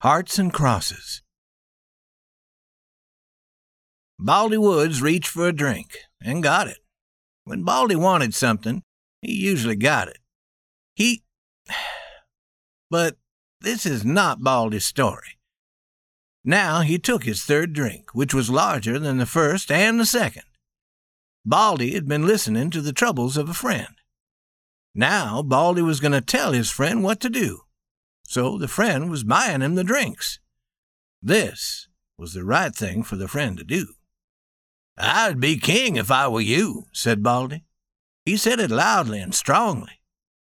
Hearts and Crosses. Baldy Woods reached for a drink and got it. When Baldy wanted something, he usually got it. But this is not Baldy's story. Now he took his third drink, which was larger than the first and the second. Baldy had been listening to the troubles of a friend. Now Baldy was going to tell his friend what to do. So the friend was buying him the drinks. This was the right thing for the friend to do. "I'd be king if I were you," said Baldy. He said it loudly and strongly.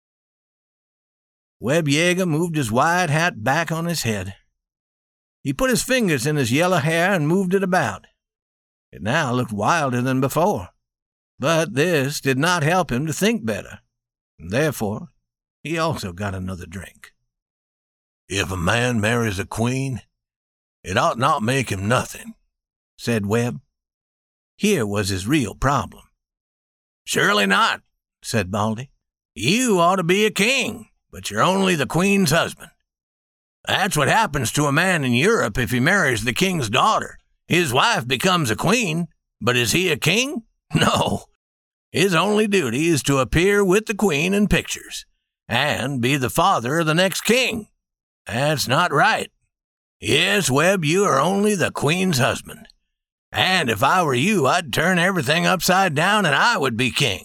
Webb Yeager moved his wide hat back on his head. He put his fingers in his yellow hair and moved it about. It now looked wilder than before. But this did not help him to think better. Therefore, he also got another drink. "If a man marries a queen, it ought not make him nothing," said Webb. Here was his real problem. "Surely not," said Baldy. "You ought to be a king, but you're only the queen's husband. That's what happens to a man in Europe if he marries the king's daughter. His wife becomes a queen, but is he a king? No. His only duty is to appear with the queen in pictures and be the father of the next king. That's not right. Yes, Webb, you are only the queen's husband. And if I were you, I'd turn everything upside down and I would be king."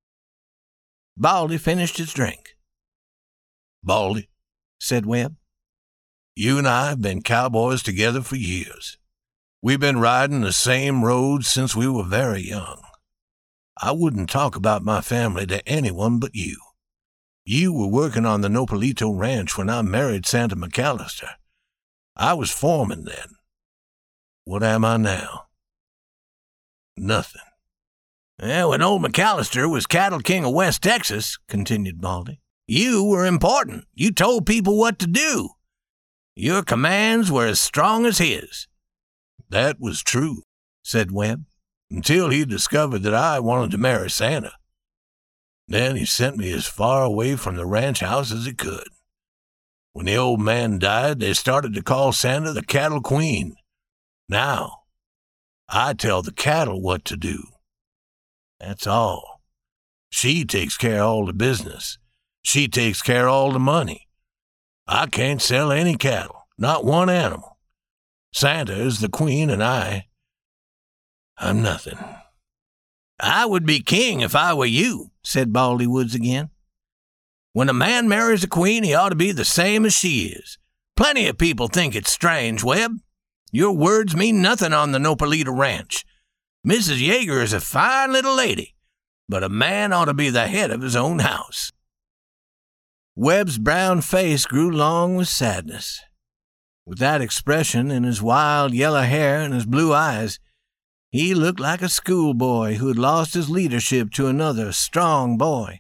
Baldy finished his drink. "Baldy," said Webb, "you and I have been cowboys together for years. We've been riding the same roads since we were very young. I wouldn't talk about my family to anyone but you. You were working on the Nopalito Ranch when I married Santa McAllister. I was foreman then. What am I now? Nothing." "When old McAllister was cattle king of West Texas," continued Baldy, "you were important. You told people what to do. Your commands were as strong as his." "That was true," said Webb, "until he discovered that I wanted to marry Santa. Then he sent me as far away from the ranch house as he could. When the old man died, they started to call Santa the cattle queen. Now, I tell the cattle what to do. That's all. She takes care of all the business. She takes care of all the money. I can't sell any cattle, not one animal. Santa is the queen and I'm nothing." "I would be king if I were you," said Baldy Woods again. "When a man marries a queen, he ought to be the same as she is. Plenty of people think it's strange, Webb. Your words mean nothing on the Nopalito Ranch. Mrs. Yeager is a fine little lady, but a man ought to be the head of his own house." Webb's brown face grew long with sadness. With that expression in his wild yellow hair and his blue eyes, he looked like a schoolboy who had lost his leadership to another strong boy.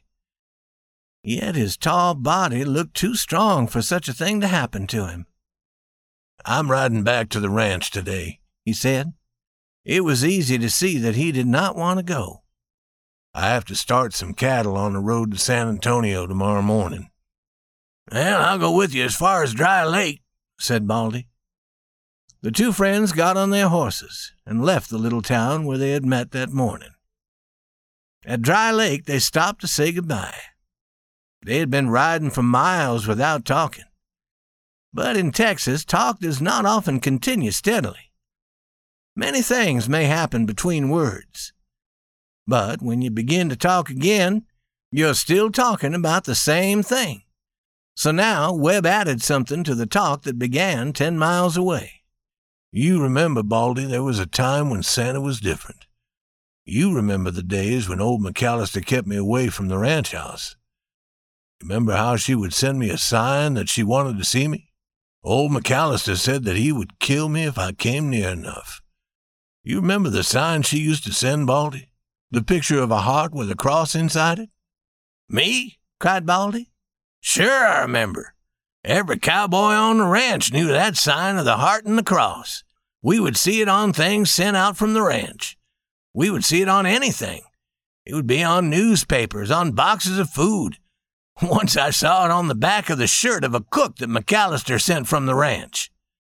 Yet his tall body looked too strong for such a thing to happen to him. "I'm riding back to the ranch today," he said. It was easy to see that he did not want to go. "I have to start some cattle on the road to San Antonio tomorrow morning." "Well, I'll go with you as far as Dry Lake," said Baldy. The two friends got on their horses and left the little town where they had met that morning. At Dry Lake, they stopped to say goodbye. They had been riding for miles without talking. But in Texas, talk does not often continue steadily. Many things may happen between words. But when you begin to talk again, you're still talking about the same thing. So now Webb added something to the talk that began 10 miles away. "You remember, Baldy, there was a time when Santa was different. You remember the days when old McAllister kept me away from the ranch house. Remember how she would send me a sign that she wanted to see me? Old McAllister said that he would kill me if I came near enough. You remember the sign she used to send, Baldy? The picture of a heart with a cross inside it?" "Me?" cried Baldy. "Sure I remember. Every cowboy on the ranch knew that sign of the heart and the cross. We would see it on things sent out from the ranch. We would see it on anything. It would be on newspapers, on boxes of food. Once I saw it on the back of the shirt of a cook that McAllister sent from the ranch."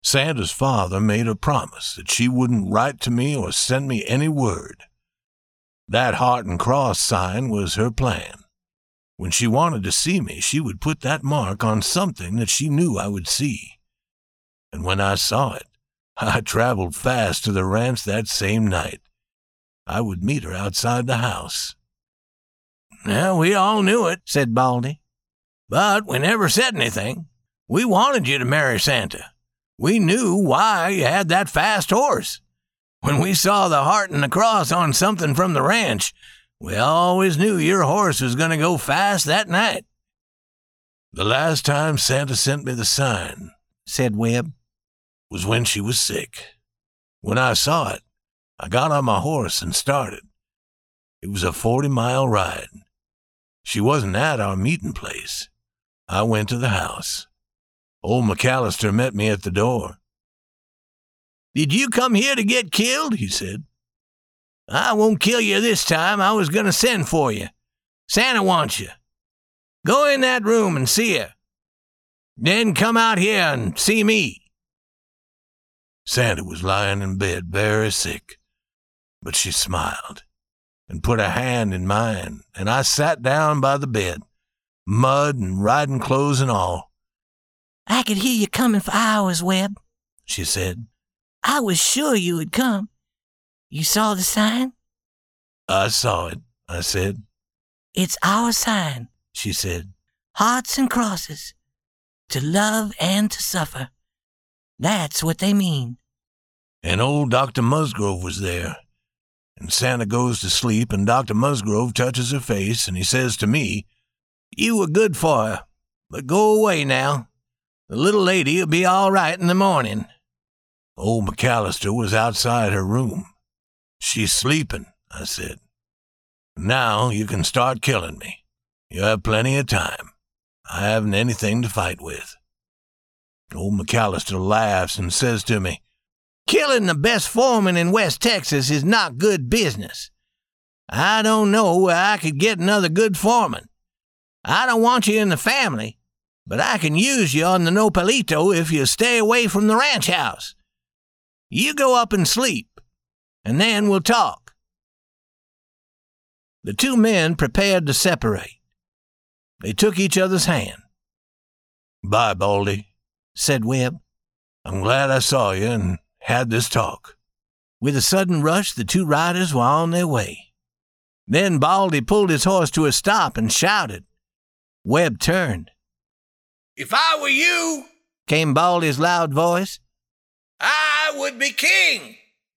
Santa's father made a promise that she wouldn't write to me or send me any word. That heart and cross sign was her plan. When she wanted to see me, she would put that mark on something that she knew I would see. And when I saw it, I traveled fast to the ranch that same night. I would meet her outside the house. Well, we all knew it, said Baldy. But we never said anything. We wanted you to marry Santa. We knew why you had that fast horse. When we saw the heart and the cross on something from the ranch, we always knew your horse was going to go fast that night. The last time Santa sent me the sign, said Webb, was when she was sick. When I saw it, I got on my horse and started. It was a 40-mile ride. She wasn't at our meeting place. I went to the house. Old McAllister met me at the door. Did you come here to get killed? He said. I won't kill you this time. I was going to send for you. Santa wants you. Go in that room and see her. Then come out here and see me. Santa was lying in bed very sick, but she smiled and put a hand in mine, and I sat down by the bed, mud and riding clothes and all. I could hear you coming for hours, Webb, she said. I was sure you would come. You saw the sign? I saw it, I said. It's our sign, she said. Hearts and crosses, to love and to suffer. That's what they mean. And old Dr. Musgrove was there. And Santa goes to sleep, and Dr. Musgrove touches her face, and he says to me, You were good for her, but go away now. The little lady will be all right in the morning. Old McAllister was outside her room. She's sleeping, I said. Now you can start killing me. You have plenty of time. I haven't anything to fight with. Old McAllister laughs and says to me, Killing the best foreman in West Texas is not good business. I don't know where I could get another good foreman. I don't want you in the family, but I can use you on the Nopalito if you stay away from the ranch house. You go up and sleep, and then we'll talk. The two men prepared to separate. They took each other's hand. Bye, Baldy, said Webb. I'm glad I saw you and had this talk. With a sudden rush, the two riders were on their way. Then Baldy pulled his horse to a stop and shouted. Webb turned. If I were you, came Baldy's loud voice, I would be king.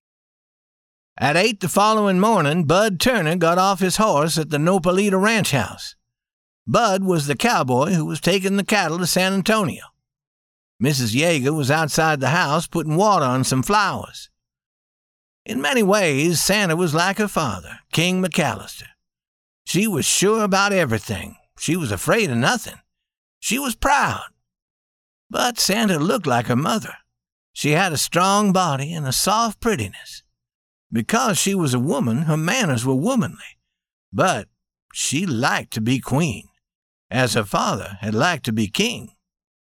At 8 the following morning, Bud Turner got off his horse at the Nopalito ranch house. Bud was the cowboy who was taking the cattle to San Antonio. Mrs. Yeager was outside the house putting water on some flowers. In many ways, Santa was like her father, King McAllister. She was sure about everything. She was afraid of nothing. She was proud. But Santa looked like her mother. She had a strong body and a soft prettiness. Because she was a woman, her manners were womanly. But she liked to be queen, as her father had liked to be king.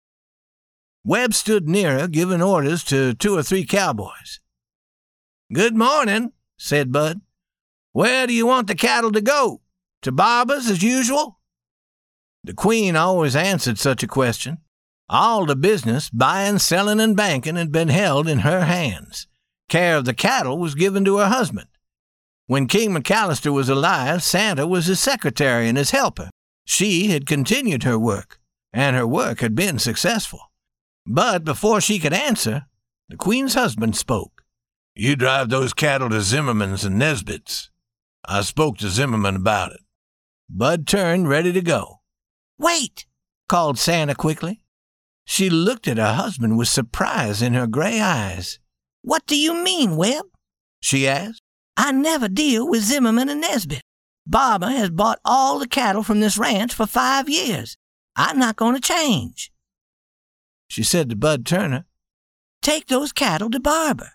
Webb stood near her, giving orders to 2 or 3 cowboys. Good morning, said Bud. Where do you want the cattle to go? To Barber's as usual? The queen always answered such a question. All the business, buying, selling, and banking, had been held in her hands. Care of the cattle was given to her husband. When King McAllister was alive, Santa was his secretary and his helper. She had continued her work, and her work had been successful. But before she could answer, the queen's husband spoke. You drive those cattle to Zimmerman's and Nesbitt's. I spoke to Zimmerman about it. Bud turned, ready to go. Wait, called Santa quickly. She looked at her husband with surprise in her gray eyes. What do you mean, Webb? She asked. I never deal with Zimmerman and Nesbitt. Barber has bought all the cattle from this ranch for 5 years. I'm not going to change. She said to Bud Turner, Take those cattle to Barber.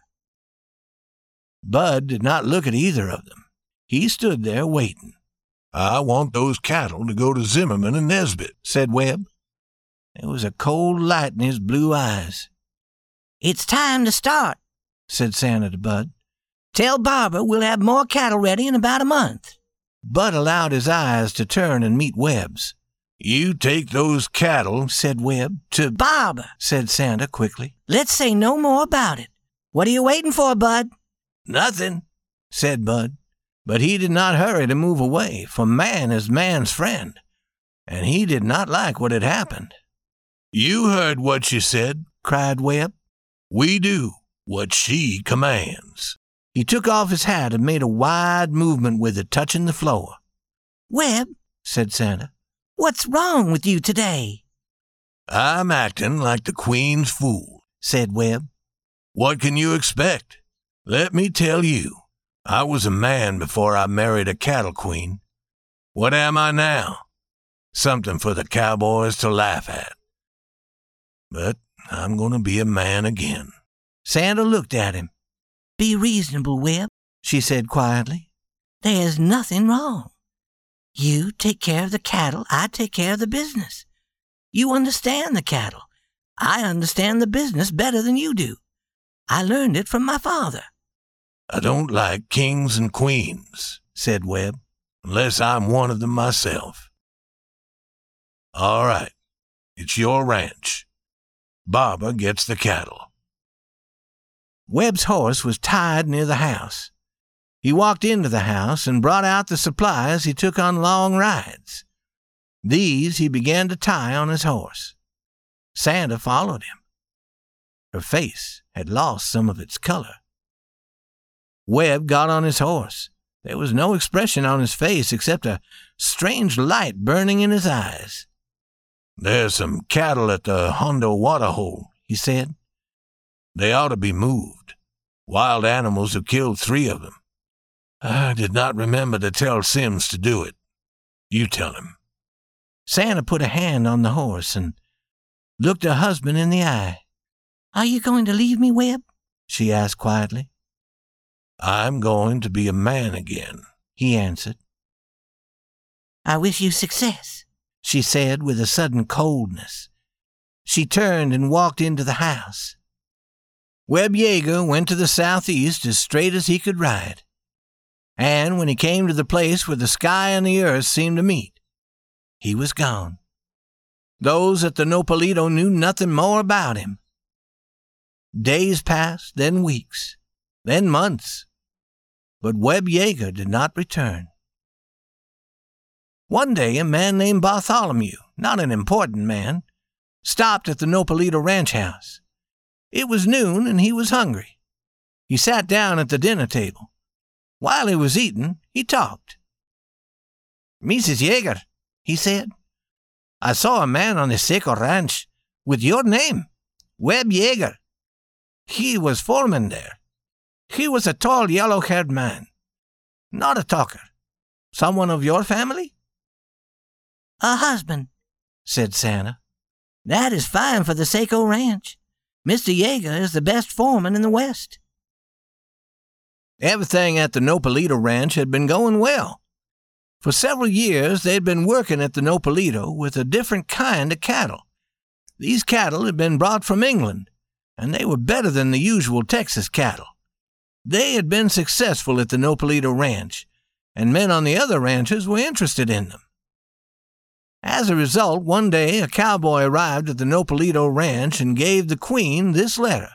Bud did not look at either of them. He stood there waiting. I want those cattle to go to Zimmerman and Nesbitt, said Webb. There was a cold light in his blue eyes. It's time to start, said Santa to Bud. Tell Barbara we'll have more cattle ready in about a month. Bud allowed his eyes to turn and meet Webb's. You take those cattle, said Webb, to Barbara, said Santa quickly. Let's say no more about it. What are you waiting for, Bud? Nothing, said Bud. But he did not hurry to move away, for man is man's friend, and he did not like what had happened. You heard what she said, cried Webb. We do what she commands. He took off his hat and made a wide movement with it, touching the floor. Webb, said Santa, what's wrong with you today? I'm acting like the Queen's fool, said Webb. What can you expect? Let me tell you, I was a man before I married a cattle queen. What am I now? Something for the cowboys to laugh at. But I'm going to be a man again. Santa looked at him. Be reasonable, Webb, she said quietly. There's nothing wrong. You take care of the cattle, I take care of the business. You understand the cattle. I understand the business better than you do. I learned it from my father. I don't like kings and queens, said Webb, unless I'm one of them myself. All right, it's your ranch. Barbara gets the cattle. Webb's horse was tied near the house. He walked into the house and brought out the supplies he took on long rides. These he began to tie on his horse. Santa followed him. Her face had lost some of its color. Webb got on his horse. There was no expression on his face except a strange light burning in his eyes. There's some cattle at the Hondo water hole, he said. They ought to be moved. Wild animals have killed 3 of them. I did not remember to tell Sims to do it. You tell him. Santa put a hand on the horse and looked her husband in the eye. Are you going to leave me, Webb? She asked quietly. I'm going to be a man again, he answered. I wish you success, she said with a sudden coldness. She turned and walked into the house. Webb Yeager went to the southeast as straight as he could ride. And when he came to the place where the sky and the earth seemed to meet, he was gone. Those at the Nopalito knew nothing more about him. Days passed, then weeks, then months, but Webb Yeager did not return. One day a man named Bartholomew, not an important man, stopped at the Nopalito ranch house. It was noon and he was hungry. He sat down at the dinner table. While he was eating, he talked. Mrs. Yeager, he said, I saw a man on the Seco ranch with your name, Webb Yeager. He was foreman there. He was a tall, yellow-haired man. Not a talker. Someone of your family? A husband, said Santa. That is fine for the Seco ranch. Mr. Yeager is the best foreman in the West. Everything at the Nopalito ranch had been going well. For several years, they'd been working at the Nopalito with a different kind of cattle. These cattle had been brought from England, and they were better than the usual Texas cattle. They had been successful at the Nopalito ranch, and men on the other ranches were interested in them. As a result, one day a cowboy arrived at the Nopalito ranch and gave the Queen this letter.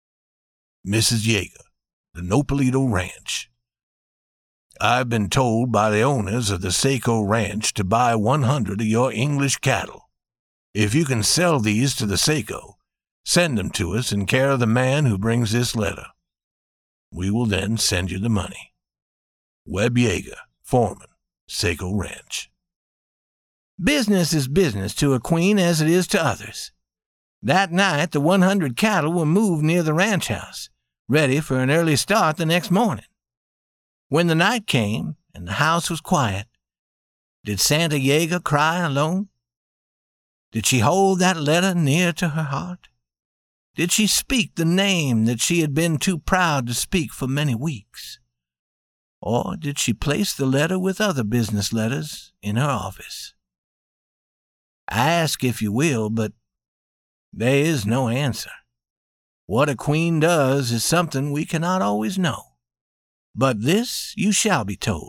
Mrs. Yeager, the Nopalito Ranch. I've been told by the owners of the Seco Ranch to buy 100 of your English cattle. If you can sell these to the Seco, send them to us in care of the man who brings this letter. We will then send you the money. Webb Yeager, foreman, Seco Ranch. Business is business to a queen as it is to others. That night, the 100 cattle were moved near the ranch house, ready for an early start the next morning. When the night came and the house was quiet, did Santa Yeager cry alone? Did she hold that letter near to her heart? Did she speak the name that she had been too proud to speak for many weeks? Or did she place the letter with other business letters in her office? Ask if you will, but there is no answer. What a queen does is something we cannot always know. But this you shall be told.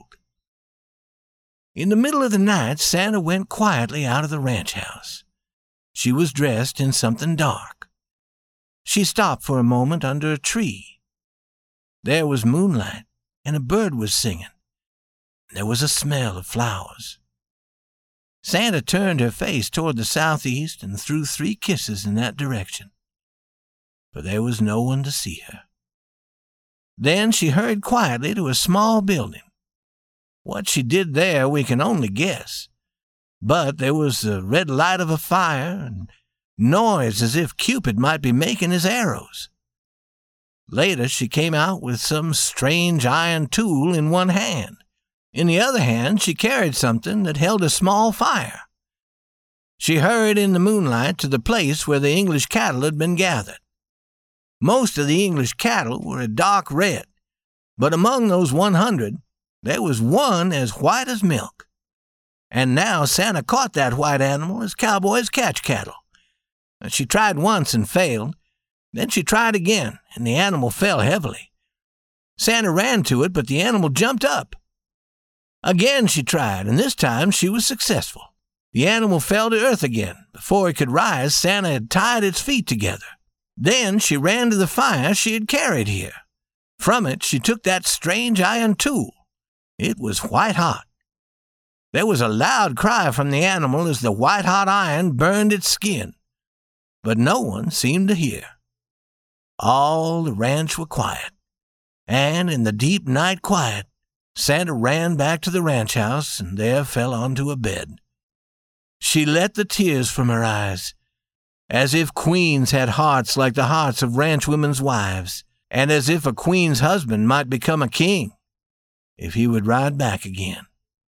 In the middle of the night, Santa went quietly out of the ranch house. She was dressed in something dark. She stopped for a moment under a tree. There was moonlight, and a bird was singing. There was a smell of flowers. Santa turned her face toward the southeast and threw 3 kisses in that direction. But there was no one to see her. Then she hurried quietly to a small building. What she did there we can only guess. But there was the red light of a fire and noise as if Cupid might be making his arrows. Later she came out with some strange iron tool in one hand. In the other hand she carried something that held a small fire. She hurried in the moonlight to the place where the English cattle had been gathered. Most of the English cattle were a dark red, but among those 100, there was one as white as milk. And now Santa caught that white animal as cowboys catch cattle. She tried once and failed. Then she tried again, and the animal fell heavily. Santa ran to it, but the animal jumped up. Again she tried, and this time she was successful. The animal fell to earth again. Before it could rise, Santa had tied its feet together. Then she ran to the fire she had carried here. From it she took that strange iron tool. It was white hot. There was a loud cry from the animal as the white-hot iron burned its skin. But no one seemed to hear. All the ranch were quiet. And in the deep night quiet, Santa ran back to the ranch house and there fell onto a bed. She let the tears from her eyes, as if queens had hearts like the hearts of ranch women's wives, and as if a queen's husband might become a king if he would ride back again.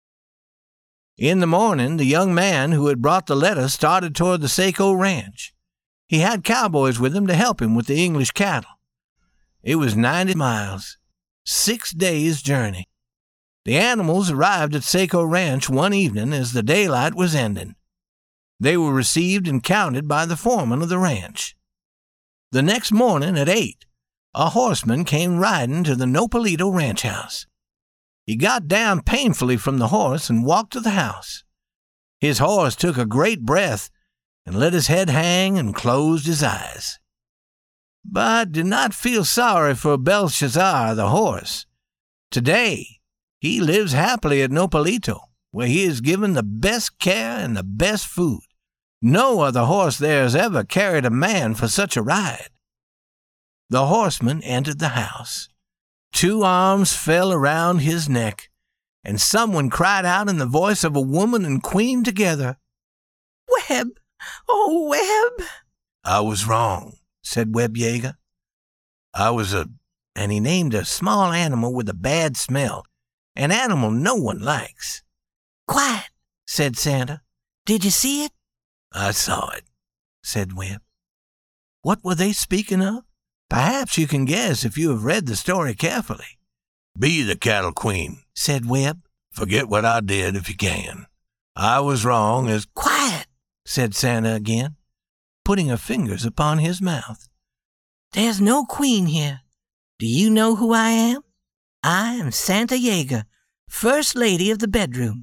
In the morning, the young man who had brought the letter started toward the Saco Ranch. He had cowboys with him to help him with the English cattle. It was 90 miles, 6 days' journey. The animals arrived at Saco Ranch one evening as the daylight was ending. They were received and counted by the foreman of the ranch. The next morning at 8, a horseman came riding to the Nopalito ranch house. He got down painfully from the horse and walked to the house. His horse took a great breath and let his head hang and closed his eyes. But did not feel sorry for Belshazzar the horse. Today, he lives happily at Nopalito, where he is given the best care and the best food. No other horse there has ever carried a man for such a ride. The horseman entered the house. 2 arms fell around his neck, and someone cried out in the voice of a woman and queen together, "Webb! Oh, Webb!" "I was wrong," said Webb Yeager. "I was and he named a small animal with a bad smell, an animal no one likes. "Quiet," said Santa. "Did you see it?" "I saw it," said Webb. "What were they speaking of? Perhaps you can guess if you have read the story carefully." "Be the cattle queen," said Webb. "Forget what I did if you can. I was wrong as—" "Quiet," said Santa again, putting her fingers upon his mouth. "There's no queen here. Do you know who I am? I am Santa Yeager, First Lady of the bedroom.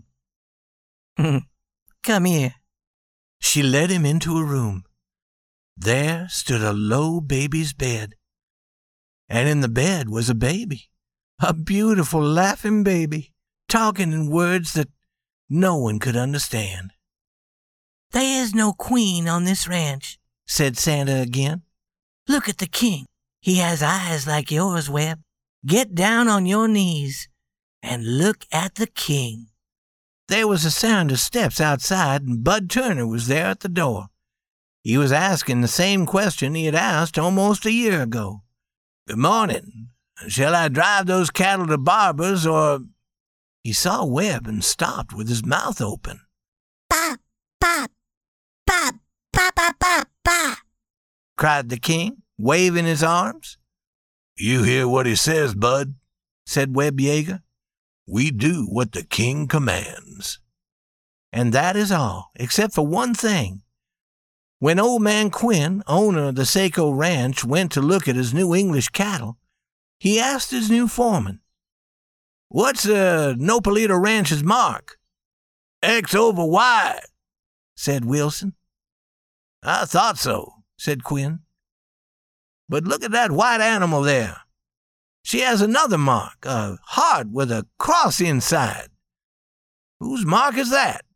Come here." She led him into a room. There stood a low baby's bed, and in the bed was a baby, a beautiful laughing baby, talking in words that no one could understand. "There is no queen on this ranch," said Santa again. "Look at the king. He has eyes like yours, Webb. Get down on your knees and look at the king." There was a sound of steps outside, and Bud Turner was there at the door. He was asking the same question he had asked almost a year ago. "Good morning. Shall I drive those cattle to Barber's or—" He saw Webb and stopped with his mouth open. "Bop, bop, bop, bop, bop, bop, bop," cried the king, waving his arms. "You hear what he says, Bud," said Webb Yeager. "We do what the king commands." And that is all, except for one thing. When old man Quinn, owner of the Saco Ranch, went to look at his new English cattle, he asked his new foreman, "What's Nopalito Ranch's mark?" "X over Y," said Wilson. "I thought so," said Quinn. "But look at that white animal there. She has another mark, a heart with a cross inside. Whose mark is that?"